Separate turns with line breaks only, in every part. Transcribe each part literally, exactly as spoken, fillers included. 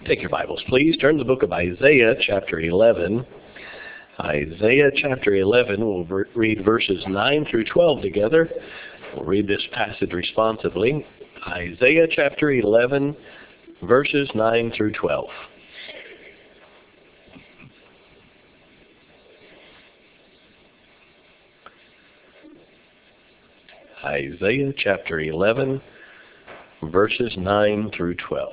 Take your Bibles, please. Turn to the book of Isaiah, chapter eleven. Isaiah, chapter eleven. We'll ver- read verses nine through twelve together. We'll read this passage responsively. Isaiah, chapter eleven, verses nine through twelve. Isaiah, chapter eleven, verses nine through twelve.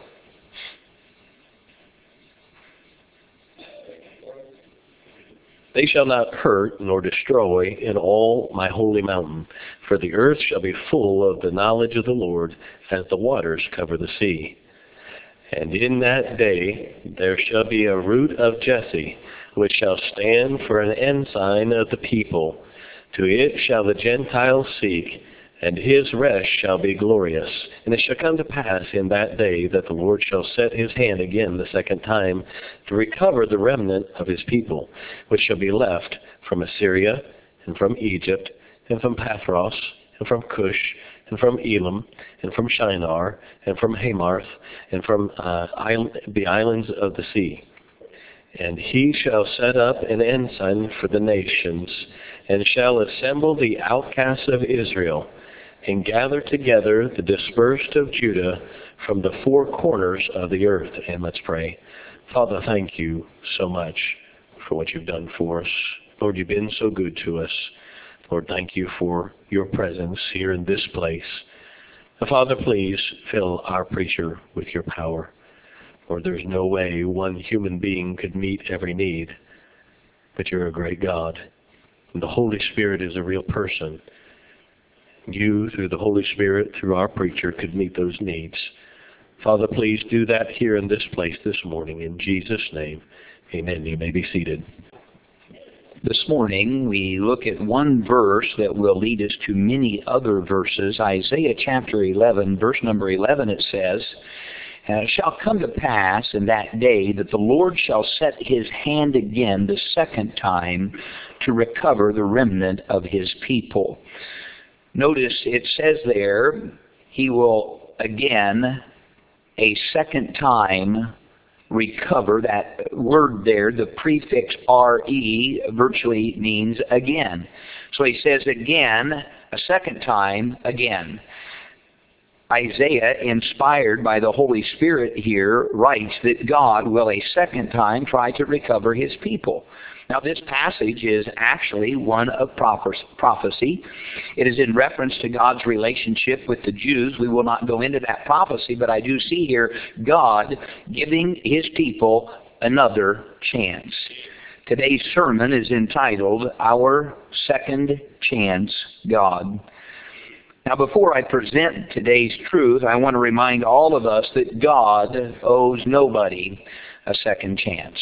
They shall not hurt nor destroy in all my holy mountain, for the earth shall be full of the knowledge of the Lord, as the waters cover the sea. And in that day there shall be a root of Jesse, which shall stand for an ensign of the people. To it shall the Gentiles seek, and his rest shall be glorious. And it shall come to pass in that day that the Lord shall set his hand again the second time to recover the remnant of his people, which shall be left from Assyria, and from Egypt, and from Pathros, and from Cush, and from Elam, and from Shinar, and from Hamath, and from uh, island, the islands of the sea. And he shall set up an ensign for the nations, and shall assemble the outcasts of Israel, and gather together the dispersed of Judah from the four corners of the earth. And let's pray. Father, thank you so much for what you've done for us. Lord, you've been so good to us. Lord, thank you for your presence here in this place. Now, Father, please fill our preacher with your power. Lord, there's no way one human being could meet every need, but you're a great God. And the Holy Spirit is a real person. You, through the Holy Spirit, through our preacher, could meet those needs. Father, please do that here in this place this morning. In Jesus' name, amen. You may be seated.
This morning, we look at one verse that will lead us to many other verses. Isaiah chapter eleven, verse number eleven, it says, "And it shall come to pass in that day that the Lord shall set his hand again the second time to recover the remnant of his people." Notice it says there, he will again, a second time, recover. That word there, the prefix re, virtually means again. So he says again, a second time, again. Isaiah, inspired by the Holy Spirit here, writes that God will a second time try to recover his people. Now, this passage is actually one of prophecy. It is in reference to God's relationship with the Jews. We will not go into that prophecy, but I do see here God giving his people another chance. Today's sermon is entitled, Our Second Chance God. Now, before I present today's truth, I want to remind all of us that God owes nobody a second chance.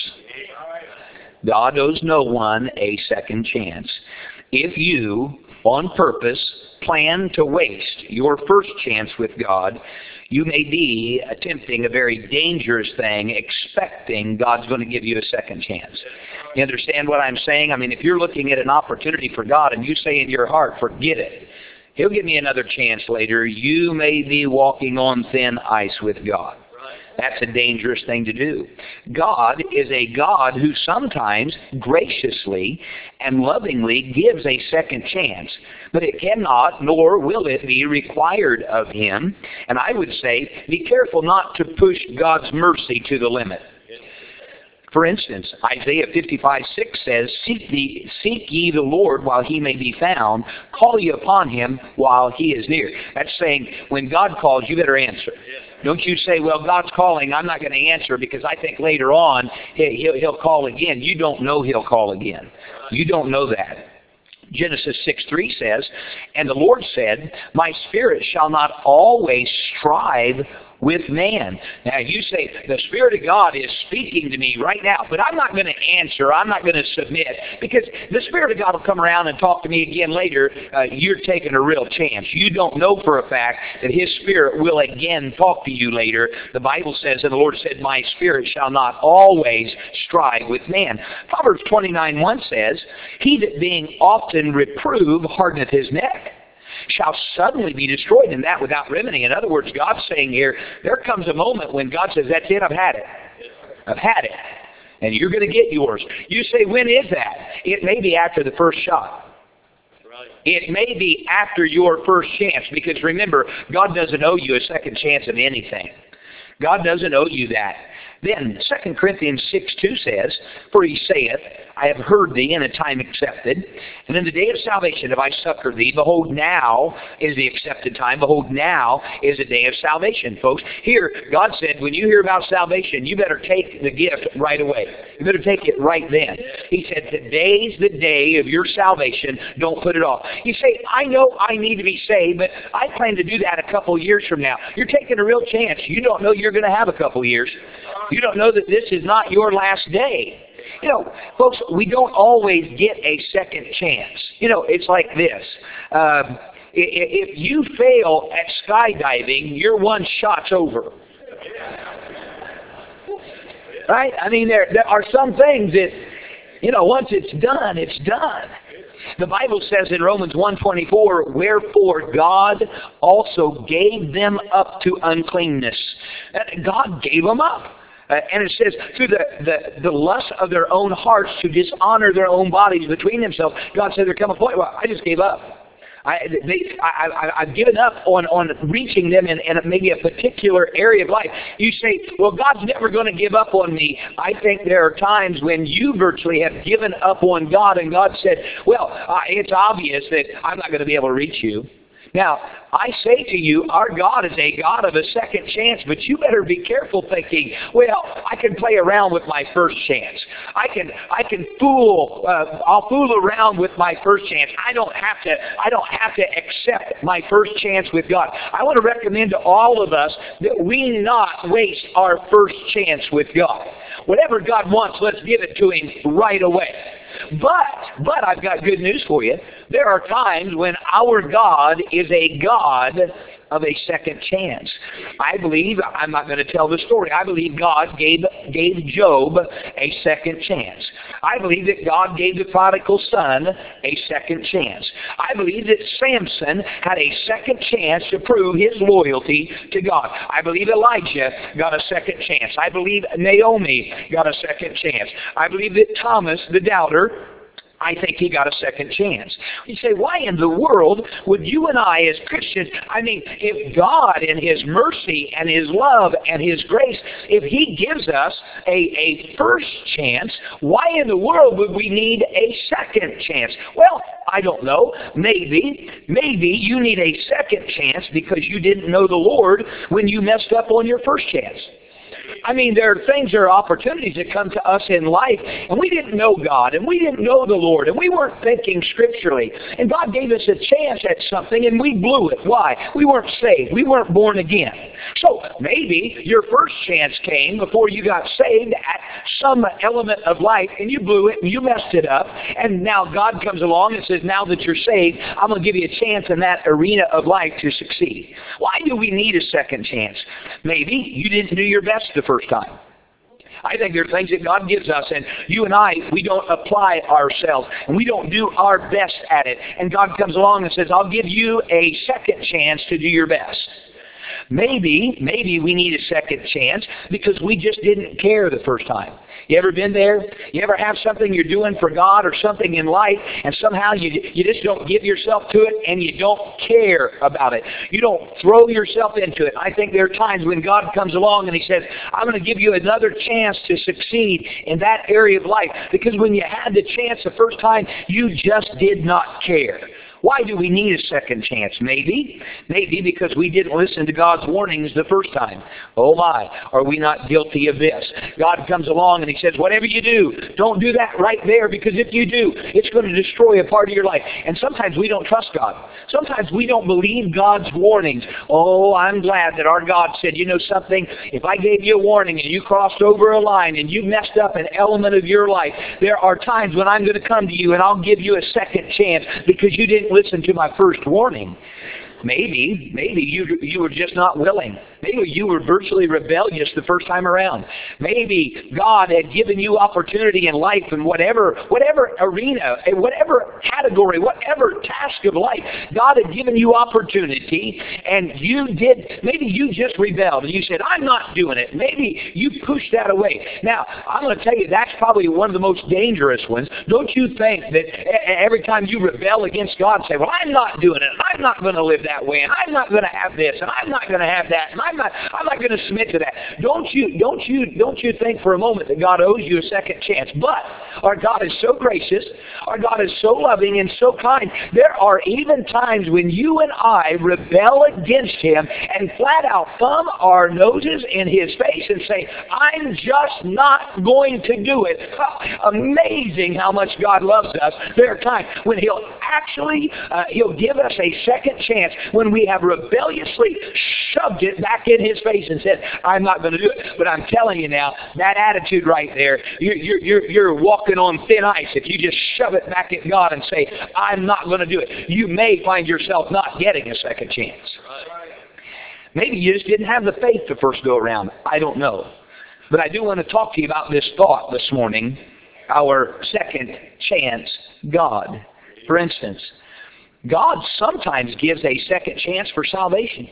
God owes no one a second chance. If you, on purpose, plan to waste your first chance with God, you may be attempting a very dangerous thing, expecting God's going to give you a second chance. You understand what I'm saying? I mean, if you're looking at an opportunity for God and you say in your heart, forget it, He'll give me another chance later, you may be walking on thin ice with God. That's a dangerous thing to do. God is a God who sometimes graciously and lovingly gives a second chance. But it cannot, nor will it be required of him. And I would say, be careful not to push God's mercy to the limit. For instance, Isaiah fifty-five six says, Seek, the, seek ye the Lord while he may be found. Call ye upon him while he is near. That's saying, when God calls, you better answer. Don't you say, well, God's calling, I'm not going to answer because I think later on he'll, he'll call again. You don't know he'll call again. You don't know that. Genesis six three says, And the Lord said, My spirit shall not always strive with man. Now you say, the Spirit of God is speaking to me right now, but I'm not going to answer, I'm not going to submit, because the Spirit of God will come around and talk to me again later. Uh, you're taking a real chance. You don't know for a fact that His Spirit will again talk to you later. The Bible says, and the Lord said, My spirit shall not always strive with man. Proverbs twenty-nine one says, He that being often reproved hardeneth his neck. shall suddenly be destroyed, and that without remedy. In other words, God's saying here, there comes a moment when God says, that's it, I've had it. I've had it. And you're going to get yours. You say, when is that? It may be after the first shot. It may be after your first chance, because remember, God doesn't owe you a second chance of anything. God doesn't owe you that. Then Second Corinthians six two says, for he saith, I have heard thee in a time accepted, and in the day of salvation have I succored thee. Behold, now is the accepted time. Behold, now is the day of salvation, folks. Here, God said, when you hear about salvation, you better take the gift right away. You better take it right then. He said, today's the day of your salvation. Don't put it off. You say, I know I need to be saved, but I plan to do that a couple years from now. You're taking a real chance. You don't know you're going to have a couple years. You don't know that this is not your last day. You know, folks, we don't always get a second chance. You know, it's like this. Um, if you fail at skydiving, your one shot's over. Right? I mean, there, there are some things that, you know, once it's done, it's done. The Bible says in Romans one twenty-four, wherefore God also gave them up to uncleanness. God gave them up. Uh, and it says, through the, the, the lust of their own hearts to dishonor their own bodies between themselves, God said there come a point, well, I just gave up. I, they, I, I, I've given up on, on reaching them in, in maybe a particular area of life. You say, well, God's never going to give up on me. I think there are times when you virtually have given up on God, and God said, well, uh, it's obvious that I'm not going to be able to reach you. Now, I say to you, our God is a God of a second chance, but you better be careful thinking, well, I can play around with my first chance. I can I can fool, uh, I'll fool around with my first chance. I don't have to, I don't have to accept my first chance with God. I want to recommend to all of us that we not waste our first chance with God. Whatever God wants, let's give it to Him right away. But, but I've got good news for you. There are times when our God is a God of a second chance. I believe, I'm not going to tell the story, I believe God gave, gave Job a second chance. I believe that God gave the prodigal son a second chance. I believe that Samson had a second chance to prove his loyalty to God. I believe Elijah got a second chance. I believe Naomi got a second chance. I believe that Thomas, the doubter, I think he got a second chance. You say, why in the world would you and I as Christians, I mean, if God in His mercy and His love and His grace, if He gives us a, a first chance, why in the world would we need a second chance? Well, I don't know. Maybe, maybe you need a second chance because you didn't know the Lord when you messed up on your first chance. I mean, there are things, there are opportunities that come to us in life, and we didn't know God, and we didn't know the Lord, and we weren't thinking scripturally. And God gave us a chance at something, and we blew it. Why? We weren't saved. We weren't born again. So maybe your first chance came before you got saved at some element of life, and you blew it, and you messed it up, and now God comes along and says, now that you're saved, I'm going to give you a chance in that arena of life to succeed. Why do we need a second chance? Maybe you didn't do your best the first time. I think there are things that God gives us, and you and I, we don't apply ourselves, and we don't do our best at it. And God comes along and says, I'll give you a second chance to do your best. Maybe, maybe we need a second chance because we just didn't care the first time. You ever been there? You ever have something you're doing for God or something in life, and somehow you you just don't give yourself to it, and you don't care about it. You don't throw yourself into it. I think there are times when God comes along and He says, I'm going to give you another chance to succeed in that area of life, because when you had the chance the first time, you just did not care. Why do we need a second chance? Maybe, maybe because we didn't listen to God's warnings the first time. Oh my, are we not guilty of this? God comes along and He says, whatever you do, don't do that right there, because if you do, it's going to destroy a part of your life. And sometimes we don't trust God. Sometimes we don't believe God's warnings. Oh, I'm glad that our God said, you know something, if I gave you a warning and you crossed over a line and you messed up an element of your life, there are times when I'm going to come to you and I'll give you a second chance because you didn't listen to my first warning. Maybe, maybe you you were just not willing. Maybe you were virtually rebellious the first time around. Maybe God had given you opportunity in life in whatever whatever arena, in whatever category, whatever task of life. God had given you opportunity, and you did, maybe you just rebelled, and you said, I'm not doing it. Maybe you pushed that away. Now, I'm going to tell you, that's probably one of the most dangerous ones. Don't you think that every time you rebel against God, say, well, I'm not doing it, I'm not going to live that way, and I'm not going to have this, and I'm not going to have that, and I'm not, I'm not going to submit to that. Don't you, don't you, don't you think for a moment that God owes you a second chance? But our God is so gracious, our God is so loving and so kind. There are even times when you and I rebel against Him and flat out thumb our noses in His face and say, I'm just not going to do it. Amazing how much God loves us. There are times when He'll actually, uh, He'll give us a second chance when we have rebelliously shoved it back in His face and said, I'm not going to do it. But I'm telling you now, that attitude right there, you're, you're, you're, you're walking on thin ice if you just shove it back at God and say, I'm not going to do it. You may find yourself not getting a second chance. Maybe you just didn't have the faith the first go around. I don't know. But I do want to talk to you about this thought this morning, our second chance God. For instance, God sometimes gives a second chance for salvation.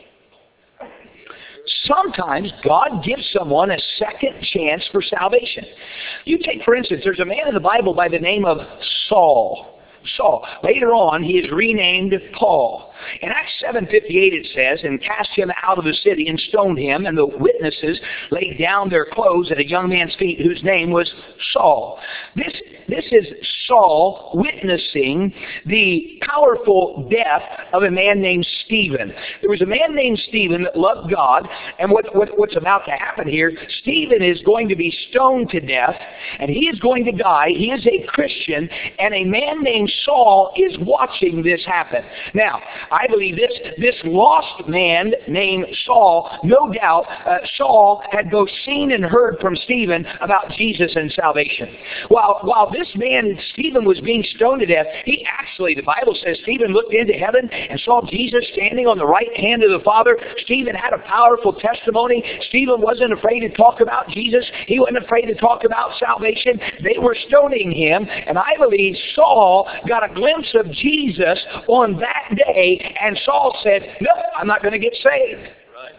Sometimes God gives someone a second chance for salvation. You take, for instance, there's a man in the Bible by the name of Saul. Saul. Later on, he is renamed Paul. In Acts seven fifty-eight it says, and cast him out of the city and stoned him, and the witnesses laid down their clothes at a young man's feet whose name was Saul. This, this is Saul witnessing the powerful death of a man named Stephen. There was a man named Stephen that loved God, and what, what, what's about to happen here, Stephen is going to be stoned to death, and he is going to die. He is a Christian, and a man named Saul is watching this happen. Now, I believe this, this lost man named Saul, no doubt, uh, Saul had both seen and heard from Stephen about Jesus and salvation. While, while this man, Stephen, was being stoned to death, he actually, the Bible says, Stephen looked into heaven and saw Jesus standing on the right hand of the Father. Stephen had a powerful testimony. Stephen wasn't afraid to talk about Jesus. He wasn't afraid to talk about salvation. They were stoning him, and I believe Saul got a glimpse of Jesus on that day, and Saul said, nope, I'm not going to get saved. Right.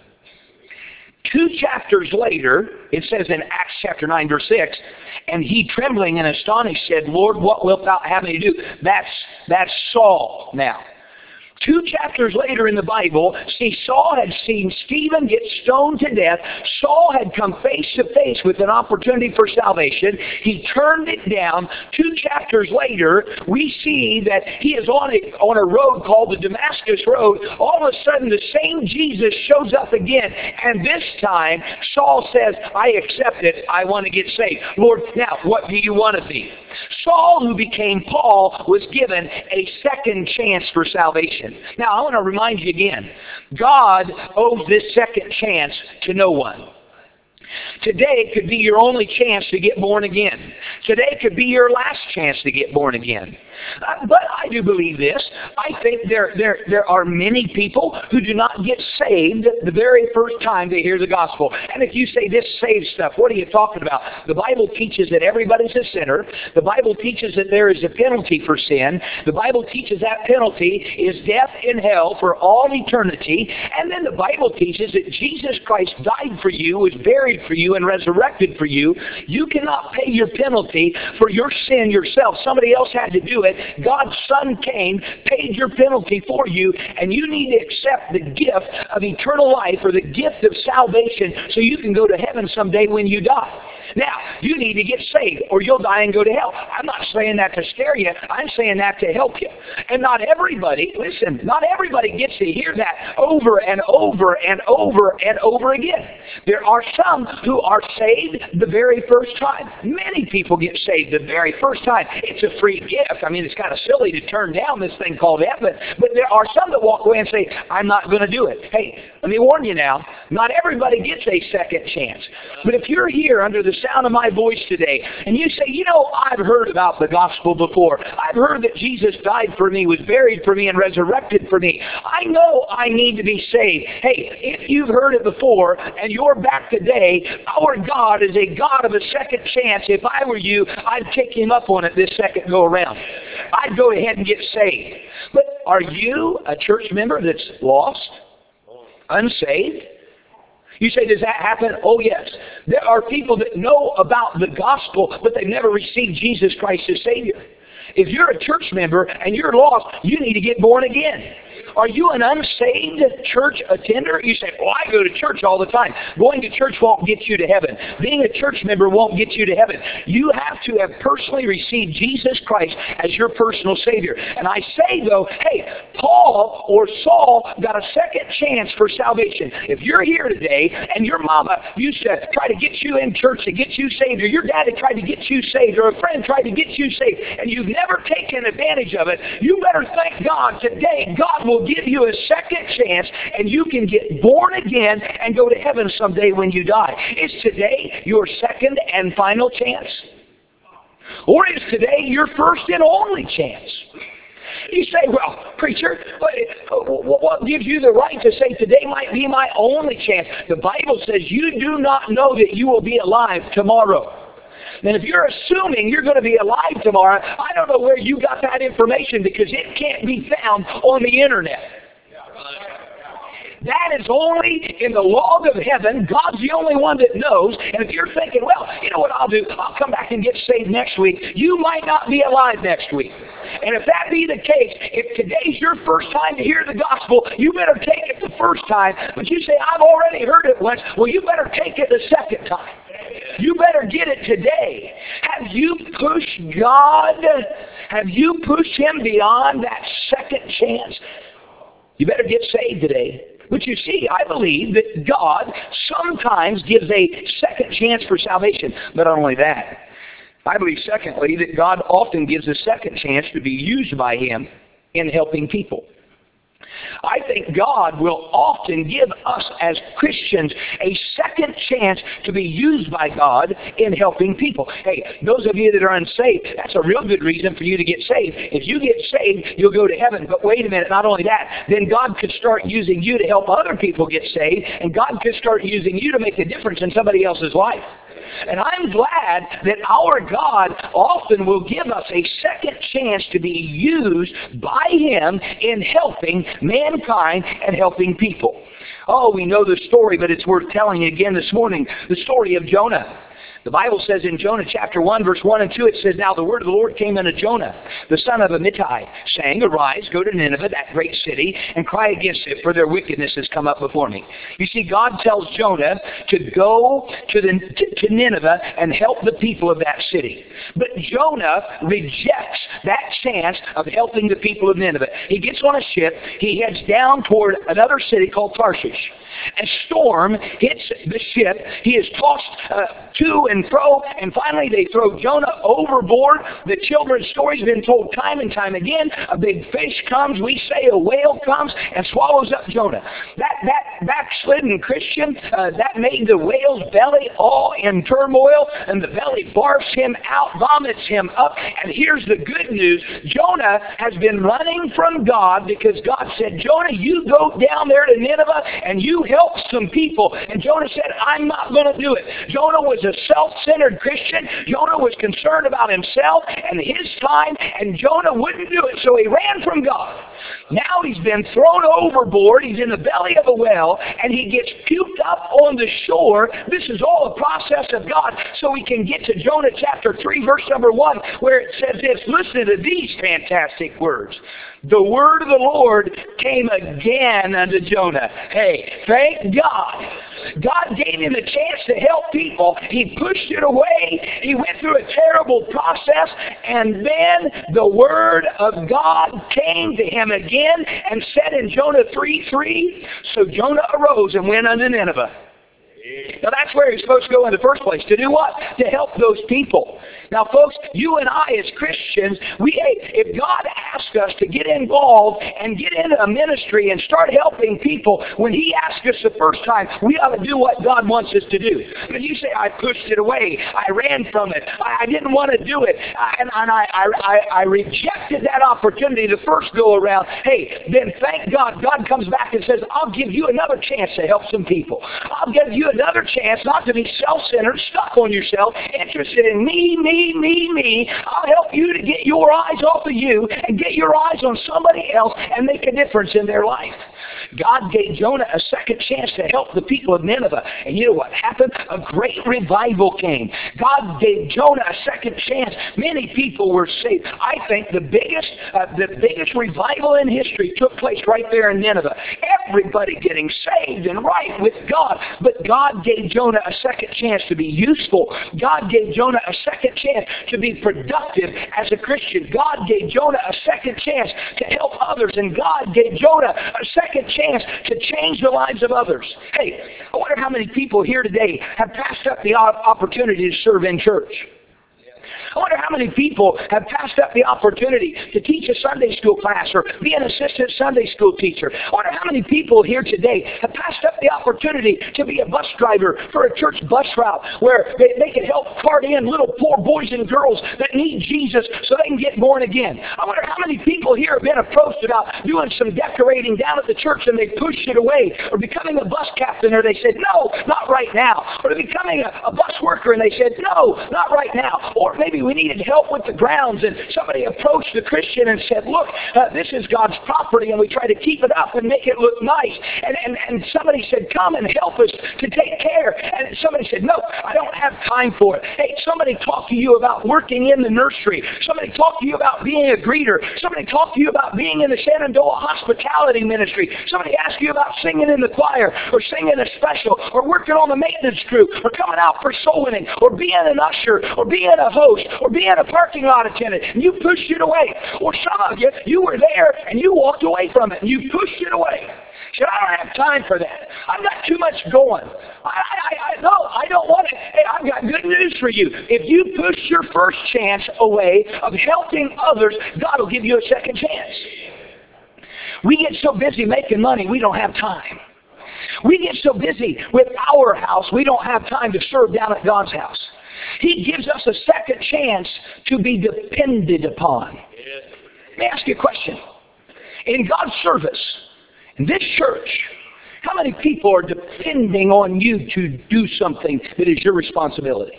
Two chapters later, it says in Acts chapter nine, verse six, and he, trembling and astonished, said, Lord, what wilt thou have me to do? That's, that's Saul now. Two chapters later in the Bible, see, Saul had seen Stephen get stoned to death. Saul had come face to face with an opportunity for salvation. He turned it down. Two chapters later, we see that he is on a, on a road called the Damascus Road. All of a sudden, the same Jesus shows up again. And this time, Saul says, I accept it. I want to get saved. Lord, now, what do you want to be? Saul, who became Paul, was given a second chance for salvation. Now, I want to remind you again, God owes this second chance to no one. Today could be your only chance to get born again. Today could be your last chance to get born again. Uh, but I do believe this. I think there, there, there are many people who do not get saved the very first time they hear the gospel. And if you say this saves stuff, what are you talking about? The Bible teaches that everybody's a sinner. The Bible teaches that there is a penalty for sin. The Bible teaches that penalty is death in hell for all eternity. And then the Bible teaches that Jesus Christ died for you, was buried for you, and resurrected for you. You cannot pay your penalty for your sin yourself. Somebody else had to do it. God's Son came, paid your penalty for you, and you need to accept the gift of eternal life or the gift of salvation so you can go to heaven someday when you die. Now, you need to get saved or you'll die and go to hell. I'm not saying that to scare you. I'm saying that to help you. And not everybody, listen, not everybody gets to hear that over and over and over and over again. There are some who are saved the very first time. Many people get saved the very first time. It's a free gift. I mean, it's kind of silly to turn down this thing called heaven. But there are some that walk away and say, I'm not going to do it. Hey, Let me warn you now, not everybody gets a second chance. But if you're here under the sound of my voice today, and you say, you know, I've heard about the gospel before. I've heard that Jesus died for me, was buried for me, and resurrected for me. I know I need to be saved. Hey, if you've heard it before, and you're back today, our God is a God of a second chance. If I were you, I'd take him up on it this second go around. I'd go ahead and get saved. But are you a church member that's lost? Unsaved? You say, does that happen? Oh, yes. There are people that know about the gospel, but they've never received Jesus Christ as Savior. If you're a church member and you're lost, you need to get born again. Are you an unsaved church attender? You say, well, I go to church all the time. Going to church won't get you to heaven. Being a church member won't get you to heaven. You have to have personally received Jesus Christ as your personal Savior. And I say, though, hey, Paul or Saul got a second chance for salvation. If you're here today and your mama used to try to get you in church to get you saved, or your daddy tried to get you saved, or a friend tried to get you saved, and you've never taken advantage of it, you better thank God today. God will give you a second chance, and you can get born again and go to heaven someday when you die. Is today your second and final chance? Or is today your first and only chance? You say, well, preacher, what gives you the right to say today might be my only chance? The Bible says you do not know that you will be alive tomorrow. And if you're assuming you're going to be alive tomorrow, I don't know where you got that information, because it can't be found on the internet. That is only in the log of heaven. God's the only one that knows. And if you're thinking, well, you know what I'll do? I'll come back and get saved next week. You might not be alive next week. And if that be the case, if today's your first time to hear the gospel, you better take it the first time. But you say, I've already heard it once. Well, you better take it the second time. You better get it today. Have you pushed God? Have you pushed him beyond that second chance? You better get saved today. But you see, I believe that God sometimes gives a second chance for salvation. But not only that, I believe, secondly, that God often gives a second chance to be used by him in helping people. I think God will often give us as Christians a second chance to be used by God in helping people. Hey, those of you that are unsaved, that's a real good reason for you to get saved. If you get saved, you'll go to heaven. But wait a minute, not only that, then God could start using you to help other people get saved, and God could start using you to make a difference in somebody else's life. And I'm glad that our God often will give us a second chance to be used by him in helping mankind and helping people. Oh, we know the story, but it's worth telling again this morning, the story of Jonah. The Bible says in Jonah chapter one, verse one and two, it says, Now the word of the Lord came unto Jonah, the son of Amittai, saying, Arise, go to Nineveh, that great city, and cry against it, for their wickedness has come up before me. You see, God tells Jonah to go to, the, to, to Nineveh and help the people of that city. But Jonah rejects that chance of helping the people of Nineveh. He gets on a ship, he heads down toward another city called Tarshish. A storm hits the ship. He is tossed uh, to and fro, and finally they throw Jonah overboard. The children's story's been told time and time again. A big fish comes, we say a whale comes, and swallows up Jonah. That that backslidden Christian, uh, that made the whale's belly all in turmoil, and the belly barfs him out, vomits him up. And here's the good news. Jonah has been running from God because God said, Jonah, you go down there to Nineveh and you help some people. And Jonah said, I'm not going to do it. Jonah was a self-centered Christian. Jonah was concerned about himself and his time, and Jonah wouldn't do it, so he ran from God. Now he's been thrown overboard. He's in the belly of a whale, and he gets puked up on the shore. This is all a process of God, so we can get to Jonah chapter three, verse number one, where it says this. Listen to these fantastic words. The word of the Lord came again unto Jonah. Hey, thank God. God gave him a chance to help people. He pushed it away. He went through a terrible process, and then the word of God came to him again and said in Jonah three three, so Jonah arose and went unto Nineveh. Now that's where he's supposed to go in the first place. To do what? To help those people. Now, folks, you and I as Christians, we, if God asks us to get involved and get into a ministry and start helping people, when He asks us the first time, we ought to do what God wants us to do. But you say, I pushed it away. I ran from it. I, I didn't want to do it. I, and and I, I, I rejected that opportunity the first go around. Hey, then thank God, God comes back and says, I'll give you another chance to help some people. I'll give you another chance not to be self-centered, stuck on yourself, interested in me, me, me, me. I'll help you to get your eyes off of you and get your eyes on somebody else and make a difference in their life. God gave Jonah a second chance to help the people of Nineveh. And you know what happened? A great revival came. God gave Jonah a second chance. Many people were saved. I think the biggest, uh, the biggest revival in history took place right there in Nineveh. Everybody getting saved and right with God. But God gave Jonah a second chance to be useful. God gave Jonah a second chance to be productive as a Christian. God gave Jonah a second chance to help others. And God gave Jonah a second chance to change the lives of others. Hey, I wonder how many people here today have passed up the opportunity to serve in church. I wonder how many people have passed up the opportunity to teach a Sunday school class or be an assistant Sunday school teacher. I wonder how many people here today have passed up the opportunity to be a bus driver for a church bus route where they, they can help cart in little poor boys and girls that need Jesus so they can get born again. I wonder how many people here have been approached about doing some decorating down at the church and they pushed it away, or becoming a bus captain, or they said, no, not right now, or becoming a, a bus worker and they said, no, not right now, or maybe we needed help with the grounds and somebody approached the Christian and said, look, uh, this is God's property and we try to keep it up and make it look nice. And, and, and somebody said, come and help us to take care. And somebody said, no, I don't have time for it. Hey, somebody talked to you about working in the nursery. Somebody talked to you about being a greeter. Somebody talked to you about being in the Shenandoah hospitality ministry. Somebody asked you about singing in the choir or singing a special or working on the maintenance crew or coming out for soul winning or being an usher or being a host or being a parking lot attendant, and you pushed it away. Or some of you, you were there and you walked away from it and you pushed it away. Said, I don't have time for that. I've got too much going. I, I, I, no, I don't want it. Hey, I've got good news for you. If you push your first chance away of helping others, God will give you a second chance. We get so busy making money, we don't have time. We get so busy with our house, we don't have time to serve down at God's house. He gives us a second chance to be depended upon. Let me ask you a question. In God's service, in this church, how many people are depending on you to do something that is your responsibility?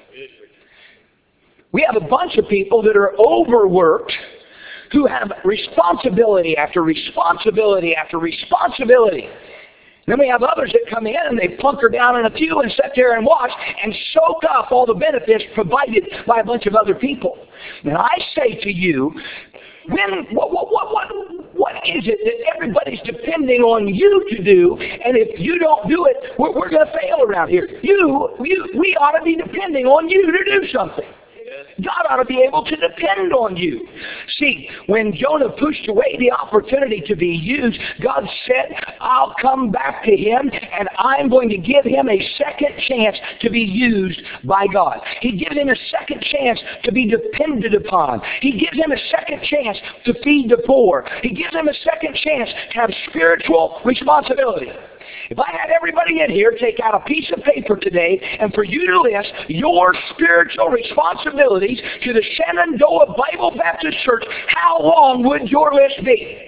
We have a bunch of people that are overworked who have responsibility after responsibility after responsibility. Then we have others that come in and they plunker down in a pew and sit there and watch and soak up all the benefits provided by a bunch of other people. And I say to you, when what what what what, what is it that everybody's depending on you to do? And if you don't do it, we're, we're going to fail around here. You, you, we ought to be depending on you to do something. God ought to be able to depend on you. See, when Jonah pushed away the opportunity to be used, God said, I'll come back to him and I'm going to give him a second chance to be used by God. He gives him a second chance to be depended upon. He gives him a second chance to feed the poor. He gives him a second chance to have spiritual responsibility. If I had everybody in here take out a piece of paper today and for you to list your spiritual responsibilities to the Shenandoah Bible Baptist Church, how long would your list be?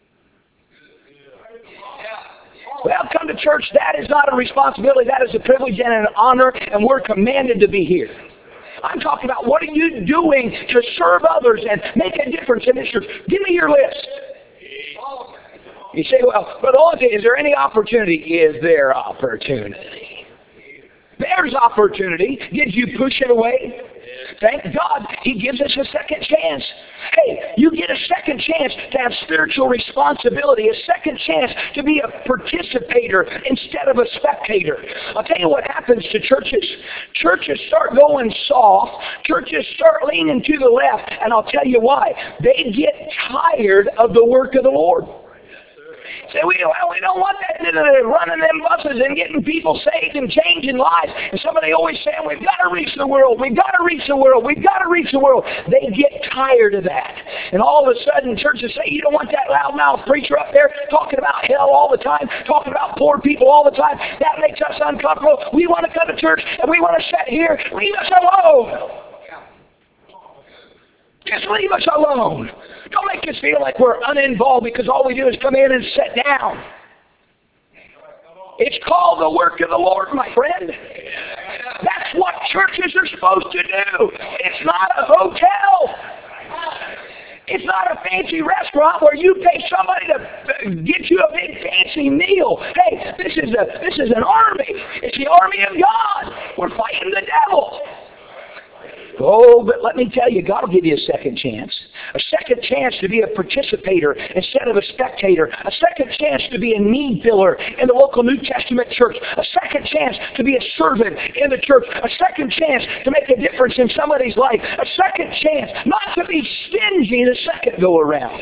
Well, come to church, that is not a responsibility, that is a privilege and an honor, and we're commanded to be here. I'm talking about what are you doing to serve others and make a difference in this church? Give me your list. You say, well, Brother Owen, is there any opportunity? Is there opportunity? There's opportunity. Did you push it away? Thank God he gives us a second chance. Hey, you get a second chance to have spiritual responsibility, a second chance to be a participator instead of a spectator. I'll tell you what happens to churches. Churches start going soft. Churches start leaning to the left, and I'll tell you why. They get tired of the work of the Lord. say, we, well, we don't want that running them buses and getting people saved and changing lives. And somebody always saying, we've got to reach the world. We've got to reach the world. We've got to reach the world. They get tired of that. And all of a sudden, churches say, you don't want that loudmouth preacher up there talking about hell all the time, talking about poor people all the time. That makes us uncomfortable. We want to come to church and we want to sit here. Leave us alone. Just leave us alone. Don't make us feel like we're uninvolved because all we do is come in and sit down. It's called the work of the Lord, my friend. That's what churches are supposed to do. It's not a hotel. It's not a fancy restaurant where you pay somebody to get you a big fancy meal. Hey, this is a this is an army. It's the army of God. We're fighting the devil. Oh, but let me tell you, God will give you a second chance. A second chance to be a participator instead of a spectator. A second chance to be a need filler in the local New Testament church. A second chance to be a servant in the church. A second chance to make a difference in somebody's life. A second chance not to be stingy the second go around.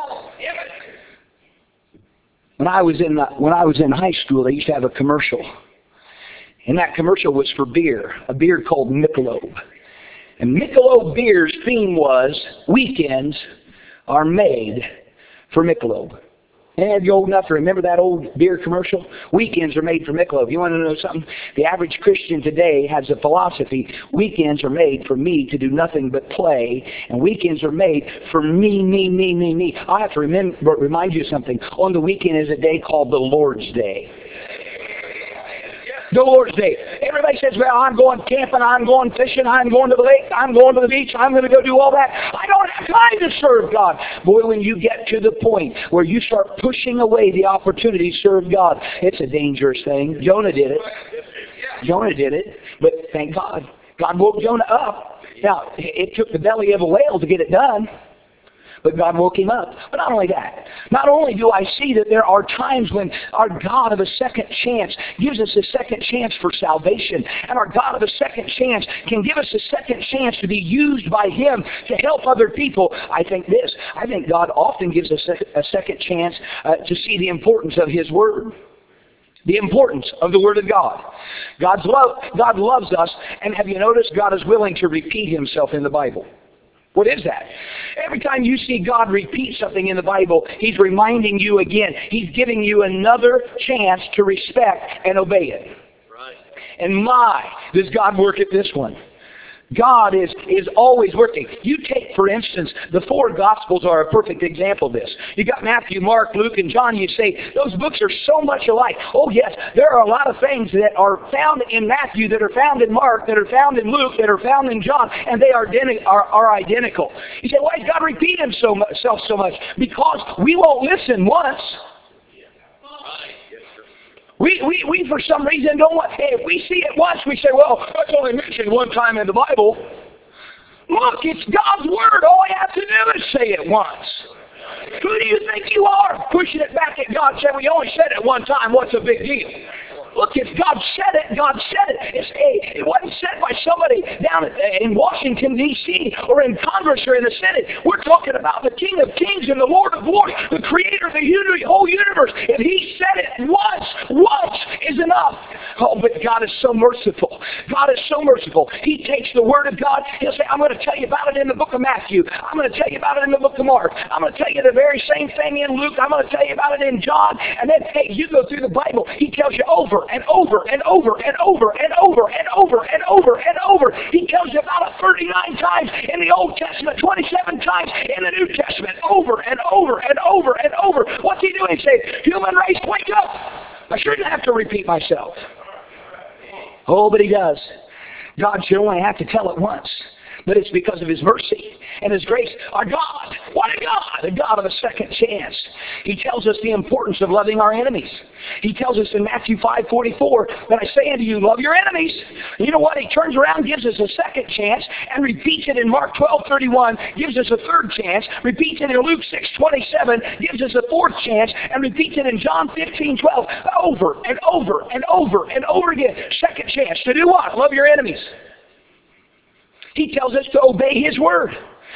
When I was in when I was in high school, they used to have a commercial. And that commercial was for beer, a beer called Michelob. And Michelob beer's theme was, weekends are made for Michelob. And if you're old enough to remember that old beer commercial, weekends are made for Michelob. You want to know something? The average Christian today has a philosophy, weekends are made for me to do nothing but play, and weekends are made for me, me, me, me, me. I have to remember, remind you of something. On the weekend is a day called the Lord's Day. The Lord's Day. Everybody says, well, I'm going camping, I'm going fishing, I'm going to the lake, I'm going to the beach, I'm going to go do all that. I don't have time to serve God. Boy, when you get to the point where you start pushing away the opportunity to serve God, it's a dangerous thing. Jonah did it. Jonah did it, but thank God. God woke Jonah up. Now, it took the belly of a whale to get it done. But God woke him up. But not only that, not only do I see that there are times when our God of a second chance gives us a second chance for salvation, and our God of a second chance can give us a second chance to be used by Him to help other people. I think this, I think God often gives us a, a second chance uh, to see the importance of His Word. The importance of the Word of God. God's love, God loves us, and have you noticed God is willing to repeat Himself in the Bible? What is that? Every time you see God repeat something in the Bible, He's reminding you again. He's giving you another chance to respect and obey it. Right. And my, does God work at this one? God is, is always working. You take, for instance, the four Gospels are a perfect example of this. You got Matthew, Mark, Luke, and John. You say, those books are so much alike. Oh, yes, there are a lot of things that are found in Matthew, that are found in Mark, that are found in Luke, that are found in John, and they are, are, are identical. You say, why does God repeat Himself so much? Because we won't listen once. We, we, we, for some reason, don't want, hey, if we see it once, we say, well, that's only mentioned one time in the Bible. Look, it's God's Word. All I have to do is say it once. Who do you think you are, pushing it back at God, saying, we only said it one time, what's the big deal? Look, if God said it, God said it. It's a, it wasn't said by somebody down in Washington, D C, or in Congress or in the Senate. We're talking about the King of Kings and the Lord of Lords, the Creator of the whole universe. If He said it once, once is enough. Oh, but God is so merciful. God is so merciful. He takes the Word of God. He'll say, I'm going to tell you about it in the book of Matthew. I'm going to tell you about it in the book of Mark. I'm going to tell you the very same thing in Luke. I'm going to tell you about it in John. And then, hey, you go through the Bible. He tells you over and over and over and over and over and over and over and over. He tells you about it thirty-nine times in the Old Testament, twenty-seven times in the New Testament, over and over and over and over. What's He doing? He says, human race, wake up. I shouldn't have to repeat myself. Oh, but He does. God should only have to tell it once. But it's because of His mercy and His grace. Our God, what a God, a God of a second chance. He tells us the importance of loving our enemies. He tells us in Matthew five forty-four, that I say unto you, love your enemies. And you know what? He turns around, gives us a second chance, and repeats it in Mark twelve thirty-one, gives us a third chance, repeats it in Luke six twenty-seven, gives us a fourth chance, and repeats it in John fifteen twelve, over and over and over and over again. Second chance to do what? Love your enemies. He tells us to obey His Word.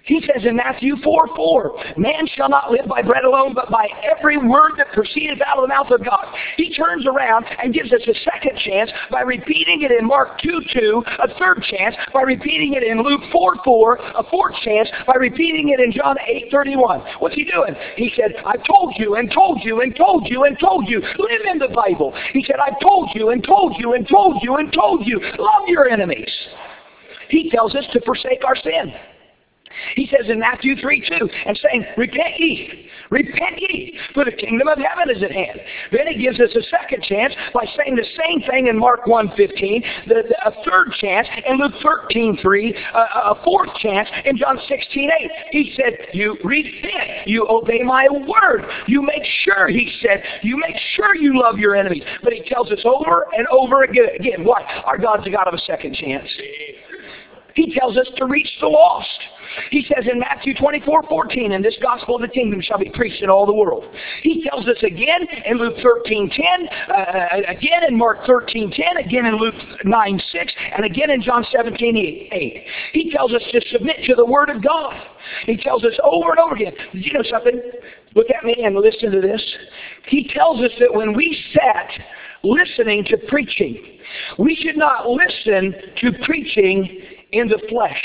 He says in Matthew four four, man shall not live by bread alone, but by every word that proceedeth out of the mouth of God. He turns around and gives us a second chance by repeating it in Mark two two, a third chance by repeating it in Luke four four, a fourth chance by repeating it in John eight thirty-one. What's he doing? He said, I've told you and told you and told you and told you. Live in the Bible. He said, I've told you and told you and told you and told you. Love your enemies. He tells us to forsake our sin. He says in Matthew three two, and saying, repent ye, repent ye, for the kingdom of heaven is at hand. Then he gives us a second chance by saying the same thing in Mark one fifteen, the, the, a third chance in Luke thirteen three, a, a fourth chance in John sixteen eight. He said, you repent, you obey my word, you make sure, he said, you make sure you love your enemies. But he tells us over and over again, again what? Our God's a God of a second chance. He tells us to reach the lost. He says in Matthew twenty-four fourteen, and this gospel of the kingdom shall be preached in all the world. He tells us again in Luke thirteen ten, uh, again in Mark thirteen ten, again in Luke nine six, and again in John seventeen eight. He tells us to submit to the word of God. He tells us over and over again. Did you know something? Look at me and listen to this. He tells us that when we sat listening to preaching, we should not listen to preaching in the flesh.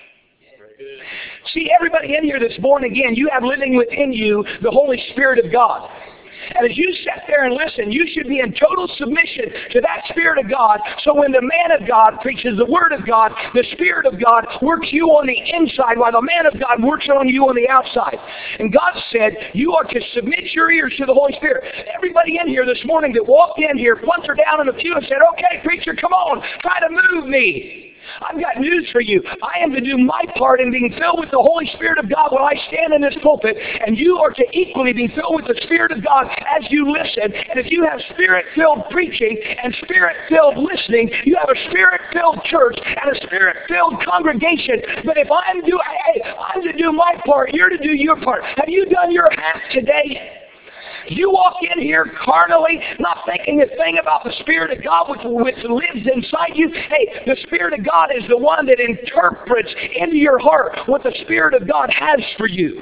See, everybody in here that's born again, you have living within you the Holy Spirit of God. And as you sit there and listen, you should be in total submission to that Spirit of God. So when the man of God preaches the Word of God, the Spirit of God works you on the inside while the man of God works on you on the outside. And God said, you are to submit your ears to the Holy Spirit. Everybody in here this morning that walked in here, plunked her down in the pew and said, okay, preacher, come on, try to move me. I've got news for you. I am to do my part in being filled with the Holy Spirit of God when I stand in this pulpit, and you are to equally be filled with the Spirit of God as you listen. And if you have Spirit-filled preaching and Spirit-filled listening, you have a Spirit-filled church and a Spirit-filled congregation. But if I'm, do, hey, I'm to do my part, you're to do your part. Have you done your half today? You walk in here carnally, not thinking a thing about the Spirit of God which, which lives inside you. Hey, the Spirit of God is the one that interprets into your heart what the Spirit of God has for you.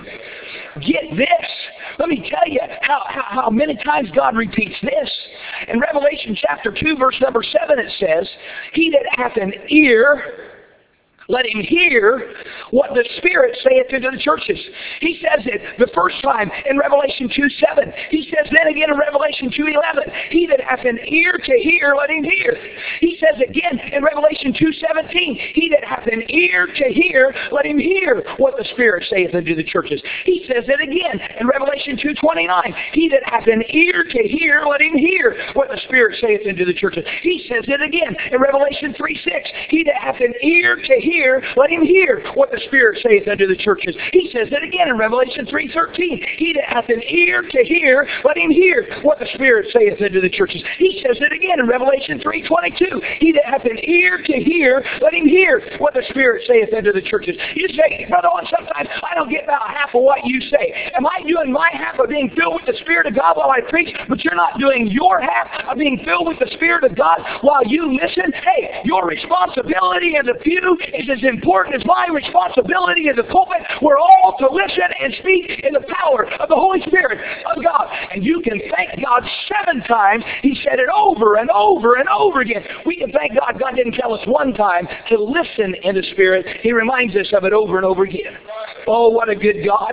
Get this. Let me tell you how, how, how many times God repeats this. In Revelation chapter two, verse number seven, it says, he that hath an ear, let him hear what the Spirit saith to the churches. He says it the first time in Revelation two seven. He says then again in Revelation two eleven, he that hath an ear to hear, let him hear. He says again in Revelation two seventeen, he that hath an ear to hear, let him hear what the Spirit saith unto the churches. He says it again in Revelation two twenty-nine, he that hath an ear to hear, let him hear what the Spirit saith unto the churches. He says it again in Revelation three six, he that hath an ear to hear, Hear, let him hear what the Spirit saith unto the churches. He says that again in Revelation three thirteen. He that hath an ear to hear, let him hear what the Spirit saith unto the churches. He says it again in Revelation three twenty-two. He that hath an ear to hear, let him hear what the Spirit saith unto the churches. You say, Brother Owen, sometimes I don't get about half of what you say. Am I doing my half of being filled with the Spirit of God while I preach, but you're not doing your half of being filled with the Spirit of God while you listen? Hey, your responsibility in the pew is as important as my responsibility in the pulpit. We're all to listen and speak in the power of the Holy Spirit of God. And you can thank God seven times. He said it over and over and over again. We can thank God God didn't tell us one time to listen in the Spirit. He reminds us of it over and over again. Oh, what a good God.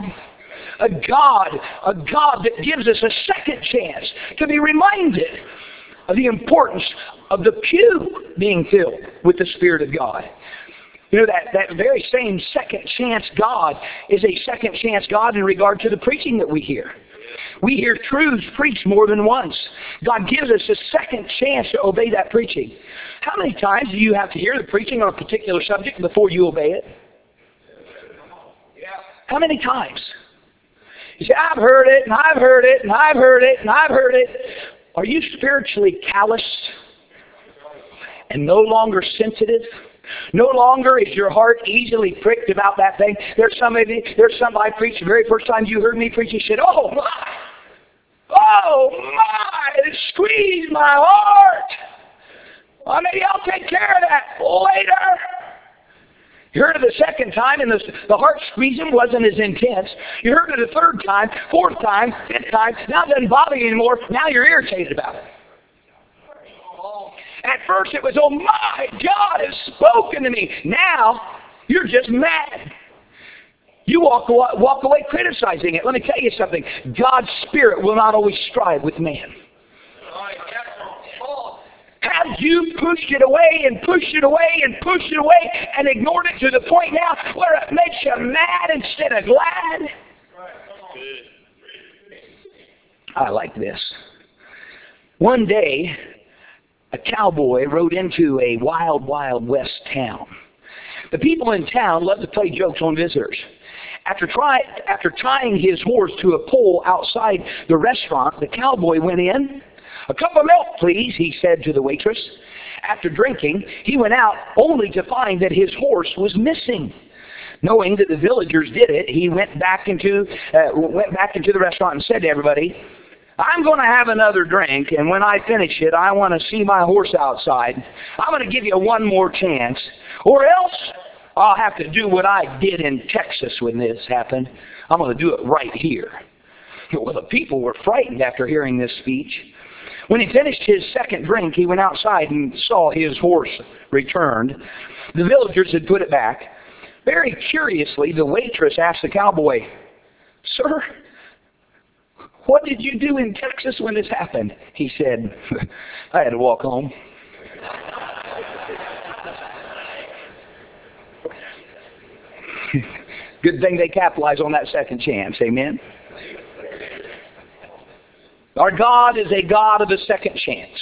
A God, a God that gives us a second chance to be reminded of the importance of the pew being filled with the Spirit of God. You know, that, that very same second chance God is a second chance God in regard to the preaching that we hear. We hear truths preached more than once. God gives us a second chance to obey that preaching. How many times do you have to hear the preaching on a particular subject before you obey it? How many times? You say, I've heard it, and I've heard it, and I've heard it, and I've heard it. Are you spiritually callous and no longer sensitive? No longer is your heart easily pricked about that thing. There's somebody, there's somebody preached the very first time you heard me preach. He said, oh my, oh my, it squeezed my heart. Well, maybe I'll take care of that later. You heard it the second time, and the, the heart squeezing wasn't as intense. You heard it the third time, fourth time, fifth time. Now it doesn't bother you anymore. Now you're irritated about it. At first it was, oh my, God has spoken to me. Now you're just mad. You walk away, walk away criticizing it. Let me tell you something. God's Spirit will not always strive with man. Have you pushed it away and pushed it away and pushed it away and ignored it to the point now where it makes you mad instead of glad? I like this. One day, a cowboy rode into a wild, wild west town. The people in town love to play jokes on visitors. After, try, after tying his horse to a pole outside the restaurant, the cowboy went in. "A cup of milk, please," he said to the waitress. After drinking, he went out only to find that his horse was missing. Knowing that the villagers did it, he went back into uh, went back into the restaurant and said to everybody, "I'm going to have another drink, and when I finish it, I want to see my horse outside. I'm going to give you one more chance, or else I'll have to do what I did in Texas when this happened. I'm going to do it right here." Well, the people were frightened after hearing this speech. When he finished his second drink, he went outside and saw his horse returned. The villagers had put it back. Very curiously, the waitress asked the cowboy, "Sir, what did you do in Texas when this happened?" He said, "I had to walk home." Good thing they capitalized on that second chance. Amen. Our God is a God of a second chance.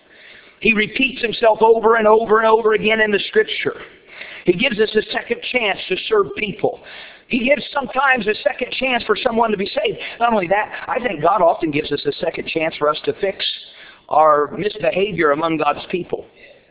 He repeats himself over and over and over again in the Scripture. He gives us a second chance to serve people. He gives sometimes a second chance for someone to be saved. Not only that, I think God often gives us a second chance for us to fix our misbehavior among God's people.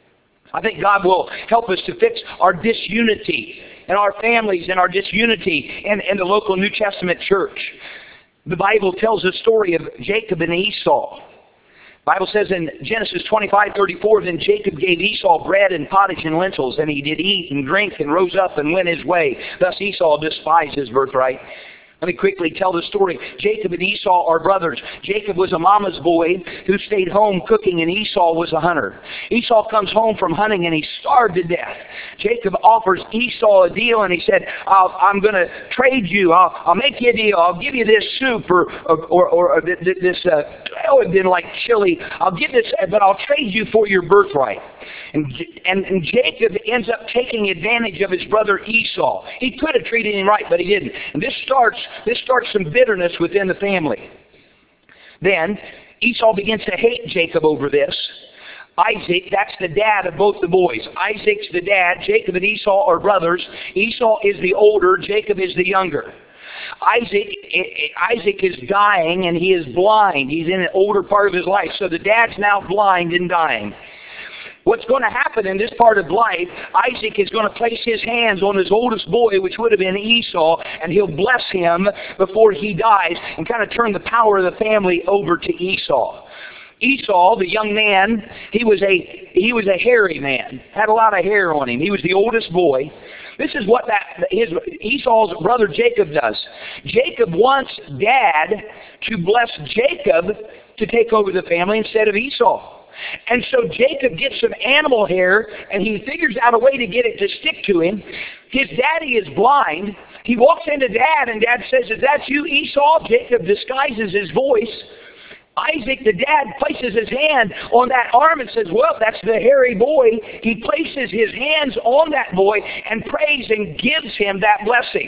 I think God will help us to fix our disunity in our families and our disunity in, in the local New Testament church. The Bible tells the story of Jacob and Esau. The Bible says in Genesis twenty-five thirty-four, "Then Jacob gave Esau bread and pottage and lentils, and he did eat and drink and rose up and went his way. Thus Esau despised his birthright." Let me quickly tell the story. Jacob and Esau are brothers. Jacob was a mama's boy who stayed home cooking, and Esau was a hunter. Esau comes home from hunting, and he's starved to death. Jacob offers Esau a deal, and he said, I'll, I'm going to trade you. I'll, I'll make you a deal. I'll give you this soup or, or, or, or this, uh, oh, it'd been like chili. I'll give this, but I'll trade you for your birthright. And, and, and Jacob ends up taking advantage of his brother Esau. He could have treated him right, but he didn't. And this starts, this starts some bitterness within the family. Then Esau begins to hate Jacob over this. Isaac, that's the dad of both the boys. Isaac's the dad. Jacob and Esau are brothers. Esau is the older. Jacob is the younger. Isaac, Isaac is dying, and he is blind. He's in an older part of his life. So the dad's now blind and dying. What's going to happen in this part of life, Isaac is going to place his hands on his oldest boy, which would have been Esau, and he'll bless him before he dies and kind of turn the power of the family over to Esau. Esau, the young man, he was a he was a hairy man, had a lot of hair on him. He was the oldest boy. This is what that his Esau's brother Jacob does. Jacob wants Dad to bless Jacob to take over the family instead of Esau. And so Jacob gets some animal hair, and he figures out a way to get it to stick to him. His daddy is blind. He walks into Dad, and Dad says, "Is that you, Esau?" Jacob disguises his voice. Isaac, the dad, places his hand on that arm and says, "Well, that's the hairy boy." He places his hands on that boy and prays and gives him that blessing.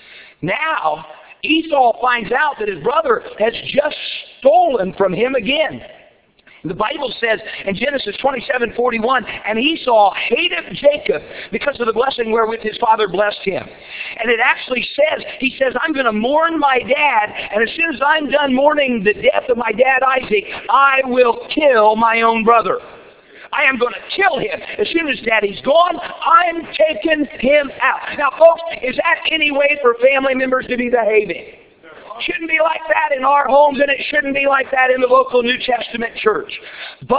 Now, Esau finds out that his brother has just stolen from him again. The Bible says in Genesis twenty-seven forty-one, "And Esau hated Jacob because of the blessing wherewith his father blessed him." And it actually says, he says, "I'm going to mourn my dad, and as soon as I'm done mourning the death of my dad Isaac, I will kill my own brother. I am going to kill him. As soon as daddy's gone, I'm taking him out." Now, folks, is that any way for family members to be behaving? Shouldn't be like that in our homes, and it shouldn't be like that in the local New Testament church. But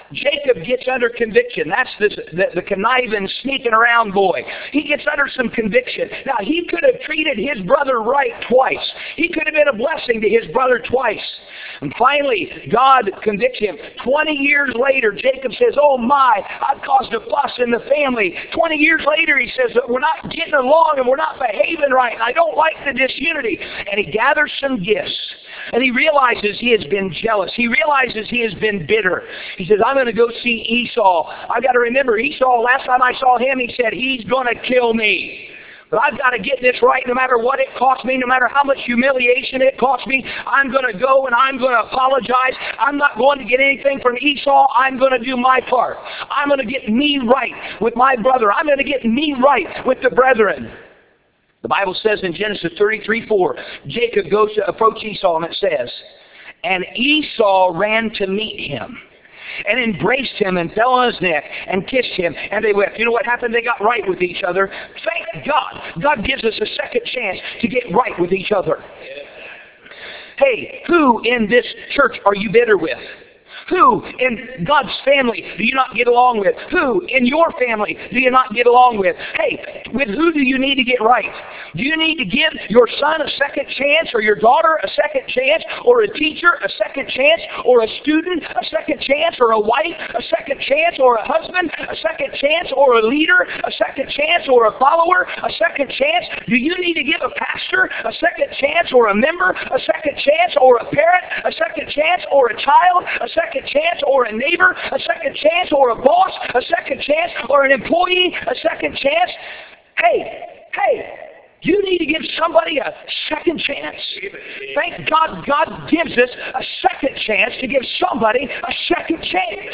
Jacob gets under conviction. That's this, the, the conniving, sneaking around boy. He gets under some conviction. Now, he could have treated his brother right twice. He could have been a blessing to his brother twice. And finally, God convicts him. Twenty years later, Jacob says, oh my, I've caused a fuss in the family. Twenty years later, he says, we're not getting along and we're not behaving right, and I don't like the disunity. And he gathers some gifts. And he realizes he has been jealous. He realizes he has been bitter. He says, I'm going to go see Esau. I've got to remember, Esau, last time I saw him, he said, he's going to kill me. But I've got to get this right no matter what it costs me, no matter how much humiliation it costs me. I'm going to go and I'm going to apologize. I'm not going to get anything from Esau. I'm going to do my part. I'm going to get me right with my brother. I'm going to get me right with the brethren. The Bible says in Genesis thirty-three four, Jacob goes to approach Esau, and it says, and Esau ran to meet him and embraced him and fell on his neck and kissed him, and they wept. You know what happened? They got right with each other. Thank God. God gives us a second chance to get right with each other. Hey, who in this church are you bitter with? Who in God's family do you not get along with? Who in your family do you not get along with? Hey, with who do you need to get right? Do you need to give your son a second chance, or your daughter a second chance, or a teacher a second chance, or a student a second chance, or a wife a second chance, or a husband a second chance, or a leader a second chance, or a follower a second chance? Do you need to give a pastor a second chance, or a member a second chance, or a parent a second chance, or a child a second chance, or a neighbor a second chance, or a boss a second chance, or an employee a second chance? Hey, hey, you need to give somebody a second chance. Thank God God gives us a second chance to give somebody a second chance.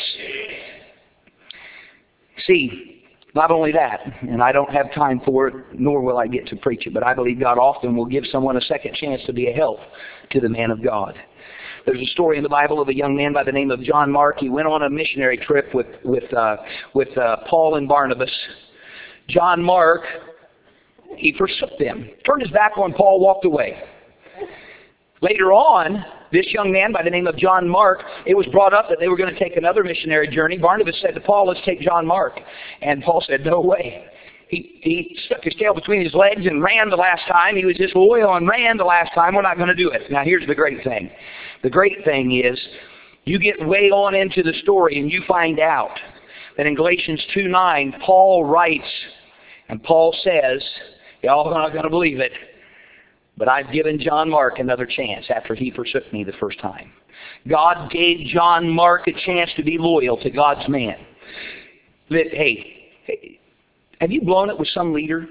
See, not only that, and I don't have time for it, nor will I get to preach it, but I believe God often will give someone a second chance to be a help to the man of God. There's a story in the Bible of a young man by the name of John Mark. He went on a missionary trip with with uh, with uh, Paul and Barnabas. John Mark, he forsook them, turned his back on Paul, walked away. Later on, this young man by the name of John Mark, it was brought up that they were going to take another missionary journey. Barnabas said to Paul, let's take John Mark. And Paul said, no way. He, he stuck his tail between his legs and ran the last time. He was disloyal and ran the last time. We're not going to do it. Now here's the great thing. The great thing is, you get way on into the story and you find out that in Galatians two nine, Paul writes, and Paul says, y'all are not going to believe it, but I've given John Mark another chance after he forsook me the first time. God gave John Mark a chance to be loyal to God's man. That, hey, hey, have you blown it with some leader?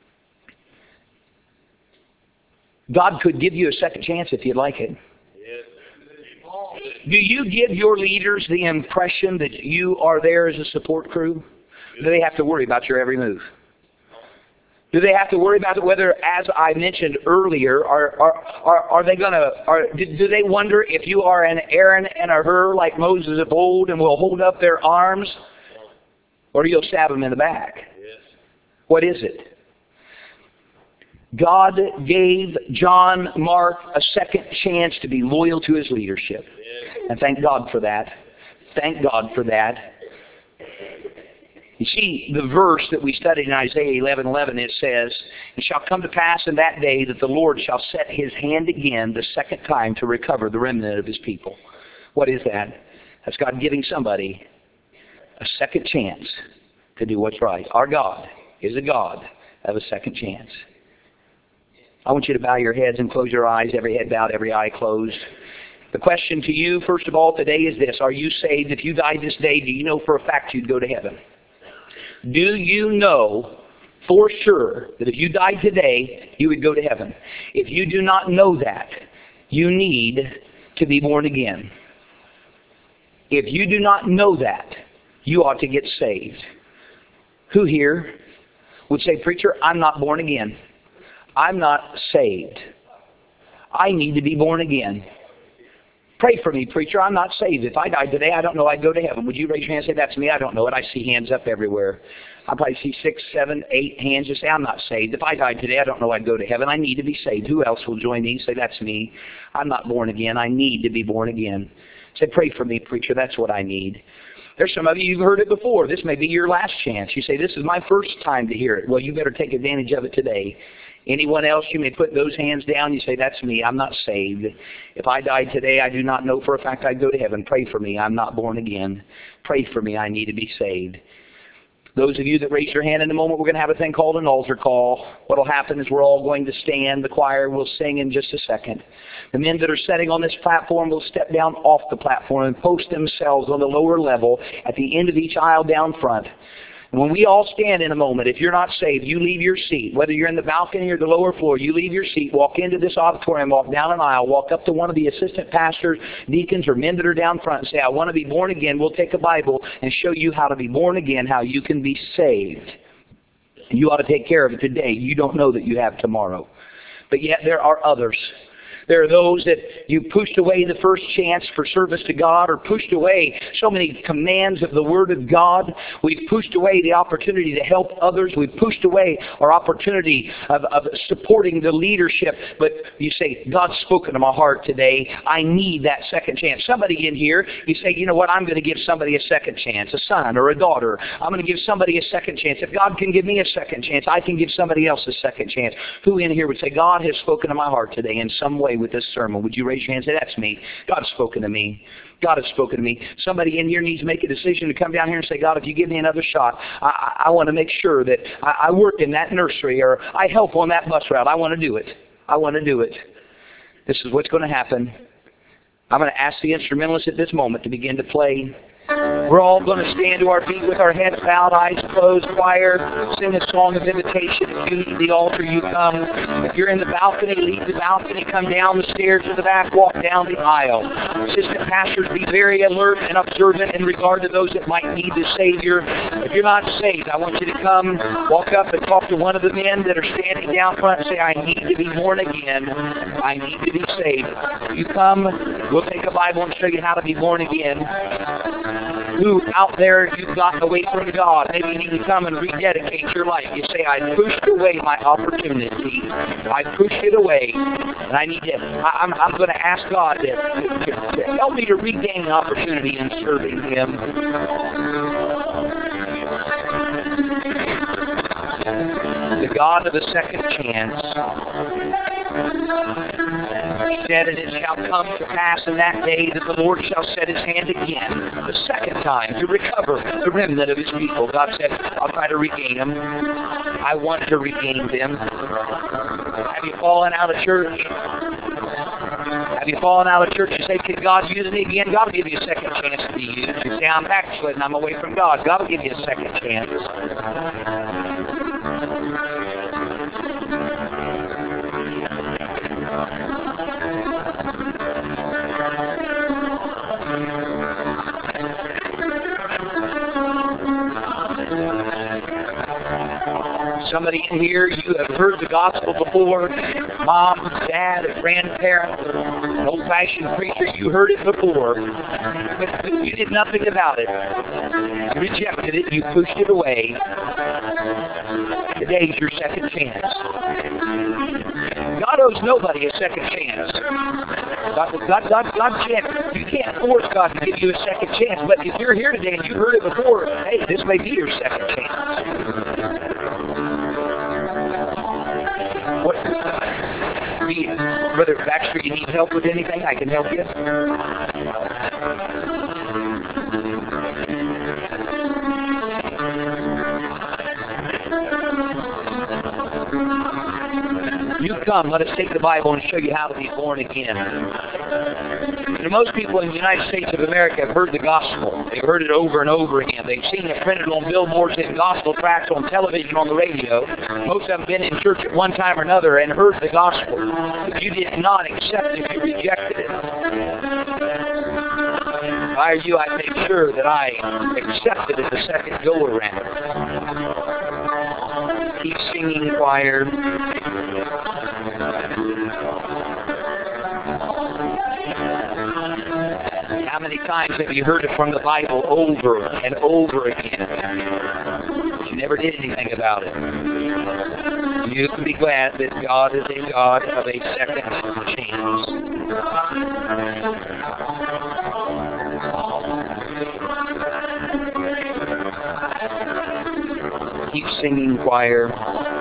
God could give you a second chance if you'd like it. Do you give your leaders the impression that you are there as a support crew? Do they have to worry about your every move? Do they have to worry about it whether, as I mentioned earlier, are are are, are they going to, are do, do they wonder if you are an Aaron and a Hur like Moses of old and will hold up their arms, or you'll stab them in the back? Yes. What is it? God gave John Mark a second chance to be loyal to his leadership. And thank God for that. Thank God for that. You see, the verse that we studied in Isaiah eleven eleven, it says, it shall come to pass in that day that the Lord shall set his hand again the second time to recover the remnant of his people. What is that? That's God giving somebody a second chance to do what's right. Our God is a God of a second chance. I want you to bow your heads and close your eyes, every head bowed, every eye closed. The question to you, first of all, today is this. Are you saved? If you died this day, do you know for a fact you'd go to heaven? Do you know for sure that if you died today, you would go to heaven? If you do not know that, you need to be born again. If you do not know that, you ought to get saved. Who here would say, preacher, I'm not born again. I'm not saved. I need to be born again. Pray for me, preacher. I'm not saved. If I died today, I don't know I'd go to heaven. Would you raise your hand and say, that's me? I don't know it. I see hands up everywhere. I probably see six, seven, eight hands just say, I'm not saved. If I died today, I don't know I'd go to heaven. I need to be saved. Who else will join me? Say, that's me. I'm not born again. I need to be born again. Say, pray for me, preacher. That's what I need. There's some of you, you've heard it before. This may be your last chance. You say, this is my first time to hear it. Well, you better take advantage of it today. Anyone else, you may put those hands down. You say, that's me. I'm not saved. If I died today, I do not know for a fact I'd go to heaven. Pray for me. I'm not born again. Pray for me. I need to be saved. Those of you that raise your hand in a moment, we're going to have a thing called an altar call. What will happen is we're all going to stand. The choir will sing in just a second. The men that are sitting on this platform will step down off the platform and post themselves on the lower level at the end of each aisle down front. And when we all stand in a moment, if you're not saved, you leave your seat. Whether you're in the balcony or the lower floor, you leave your seat, walk into this auditorium, walk down an aisle, walk up to one of the assistant pastors, deacons, or men that are down front and say, I want to be born again. We'll take a Bible and show you how to be born again, how you can be saved. You ought to take care of it today. You don't know that you have tomorrow. But yet there are others. There are those that you pushed away the first chance for service to God, or pushed away so many commands of the Word of God. We've pushed away the opportunity to help others. We've pushed away our opportunity of, of supporting the leadership. But you say, God's spoken to my heart today. I need that second chance. Somebody in here, you say, you know what, I'm going to give somebody a second chance, a son or a daughter. I'm going to give somebody a second chance. If God can give me a second chance, I can give somebody else a second chance. Who in here would say, God has spoken to my heart today in some way with this sermon? Would you raise your hand and say, that's me. God's spoken to me. God has spoken to me. Somebody in here needs to make a decision to come down here and say, God, if you give me another shot, I, I, I want to make sure that I, I work in that nursery, or I help on that bus route. I want to do it. I want to do it. This is what's going to happen. I'm going to ask the instrumentalist at this moment to begin to play. We're all going to stand to our feet with our heads bowed, eyes closed, choir, sing a song of invitation. If you need the altar, you come. If you're in the balcony, leave the balcony, come down the stairs to the back, walk down the aisle. Assistant pastors, be very alert and observant in regard to those that might need the Savior. If you're not saved, I want you to come, walk up and talk to one of the men that are standing down front and say, I need to be born again. I need to be saved. You come, we'll take a Bible and show you how to be born again. Who out there you've gotten away from God, maybe you need to come and rededicate your life. You say, I pushed away my opportunity. I pushed it away, and I need to, I, I'm, I'm going to ask God to, to, to help me to regain the opportunity in serving Him. The God of the second chance said, and it shall come to pass in that day that the Lord shall set His hand again, the second time, to recover the remnant of His people. God said, I'll try to regain them. I want to regain them. Have you fallen out of church? Have you fallen out of church? You say, can God use me again? God will give you a second chance to be used. You say, I'm backsliding, I'm away from God. God will give you a second chance. Somebody in here, you have heard the gospel before. Mom, dad, a grandparent, an old-fashioned preacher, you heard it before. But you did nothing about it. You rejected it. You pushed it away. Today's your second chance. God owes nobody a second chance. God, God, God, God can't, you can't force God to give you a second chance. But if you're here today and you heard it before, hey, this may be your second chance. What, Brother Baxter, you need help with anything? I can help you. You come, let us take the Bible and show you how to be born again. You know, most people in the United States of America have heard the gospel. They've heard it over and over again. They've seen it printed on billboards and gospel tracts on television, on the radio. Most of them have been in church at one time or another and heard the gospel. But you did not accept it. You rejected it. If I were you, I'd make sure that I accepted it the second go around. Keep singing, choir. How many times have you heard it from the Bible over and over again? You never did anything about it. You can be glad that God is a God of a second chance. Keep singing, choir.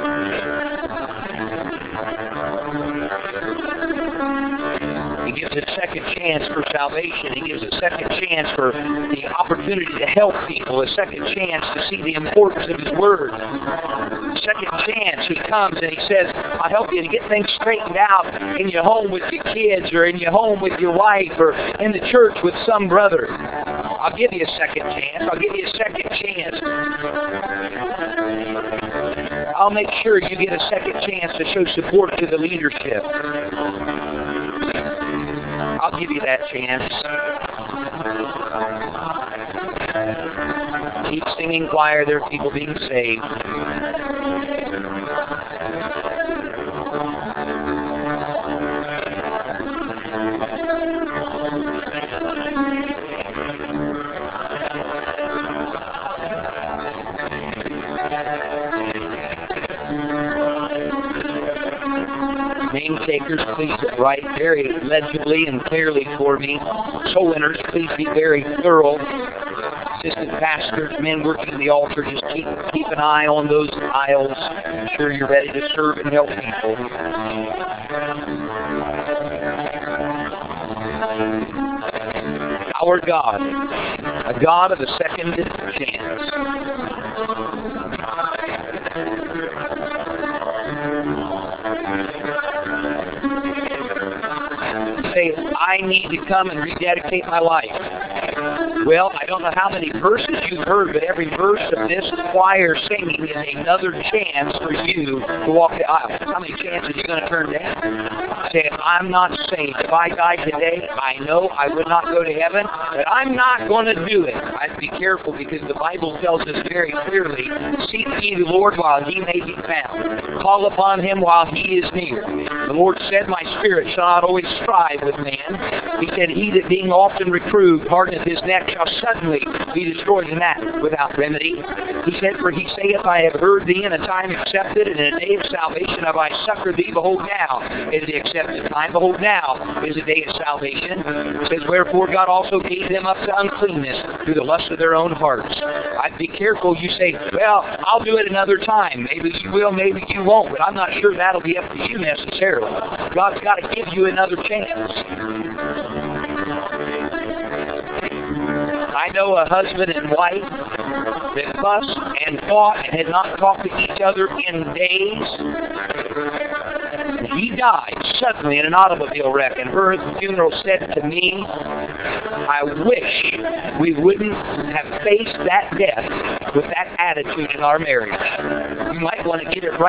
He gives a second chance for salvation. He gives a second chance for the opportunity to help people, a second chance to see the importance of His Word. Second chance, He comes and He says, I'll help you to get things straightened out in your home with your kids, or in your home with your wife, or in the church with some brother. I'll give you a second chance. I'll give you a second chance. I'll make sure you get a second chance to show support to the leadership. I'll give you that chance. Keep singing, choir. There are people being saved. Name takers, please write very legibly and clearly for me. Soul winners, please be very thorough. Assistant pastors, men working in the altar, just keep keep an eye on those aisles. Make sure you're ready to serve and help people. Our God, a God of a second chance. Say, I need to come and rededicate my life. Well, I don't know how many verses you've heard, but every verse of this choir singing is another chance for you to walk the aisle. How many chances are you going to turn down? Say, I'm not saved. If I died today, I know I would not go to heaven, but I'm not going to do it. I'd be careful, because the Bible tells us very clearly, seek ye the Lord while He may be found. Call upon Him while He is near. The Lord said, my spirit shall not always strive with man. He said, he that being often reproved hardeneth his neck shall suddenly be destroyed in that without remedy. He said, for He saith, I have heard thee in a time accepted, and in a day of salvation have I succored thee. Behold, now is the accepted time. Behold, now is the day of salvation. It says, wherefore God also gave them up to uncleanness through the lust of their own hearts. I'd be careful. You say, well, I'll do it another time. Maybe you will, maybe you won't, but I'm not sure that'll be up to you necessarily. God's got to give you another chance. I know a husband and wife that fussed and fought and had not talked to each other in days. He died suddenly in an automobile wreck, and her at the funeral said to me, I wish we wouldn't have faced that death with that attitude in our marriage. You might want to get it right.